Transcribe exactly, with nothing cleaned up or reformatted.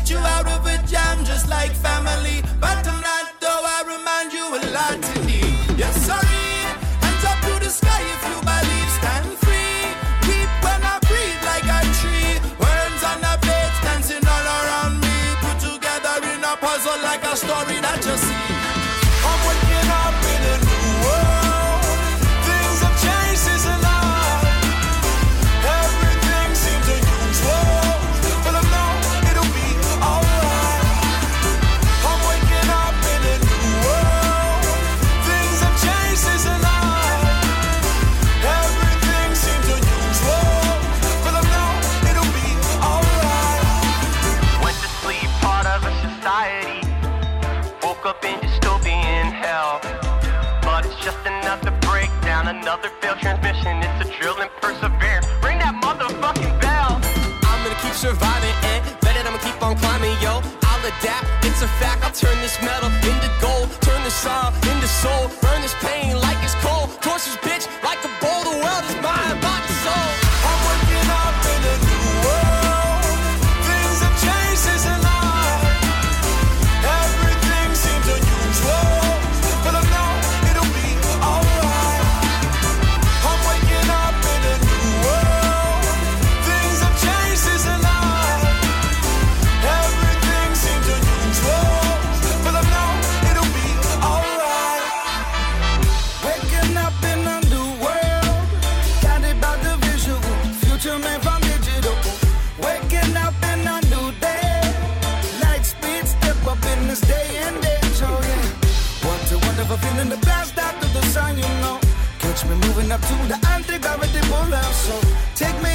you out of a jam just like family. Bottom line though, I remind you a lot indeed. Yes, sorry, hands up to the sky if you believe, stand free. Weep when I breathe like a tree. Words on the page dancing all around me. Put together in a puzzle like a story that you see. I'm waking up in a new world. Things have changed since a lot. Everything seems unusual, but I know it'll be alright. I'm waking up in a new world. Things have changed since a lot. Everything seems unusual, but I know it'll be alright. Went to sleep, part of a society. Woke up in dystopian hell. But it's just another breakdown, another failed transmission. It's a drill and persevere. Ring that motherfucking bell. I'm gonna keep surviving and better I'ma keep on climbing, yo. I'll adapt, it's a fact. I'll turn this metal into gold, turn this sorrow into soul, burn this pain like it's cold. Torch this bitch like a bowl. The world is mine, body and soul. I'm waking up in a new world. Things have changed since a lot. Everything seems unusual, but I know it'll be alright. I'm waking up in a new world. Things have changed since a lot. Everything seems unusual, but I know it'll be alright. Waking up in a new world, guided by the visual, future man from digital. Waking up in a new day, light speed, step up in this day and age, oh yeah. What a wonderful feeling to blast out to the sun, you know. Catch me moving up to the anti-gravity pull out, so take me